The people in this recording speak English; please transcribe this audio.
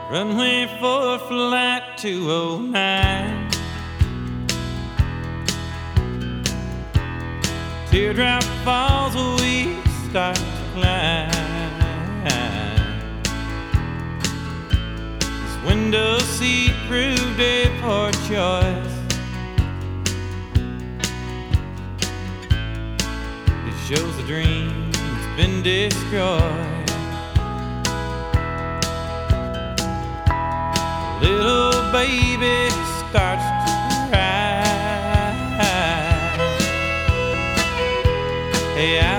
Runway for flight 209. Teardrop falls, we start to climb. This window seat proved a poor choice. It shows the dream that's been destroyed. Little baby starts to cry. Hey,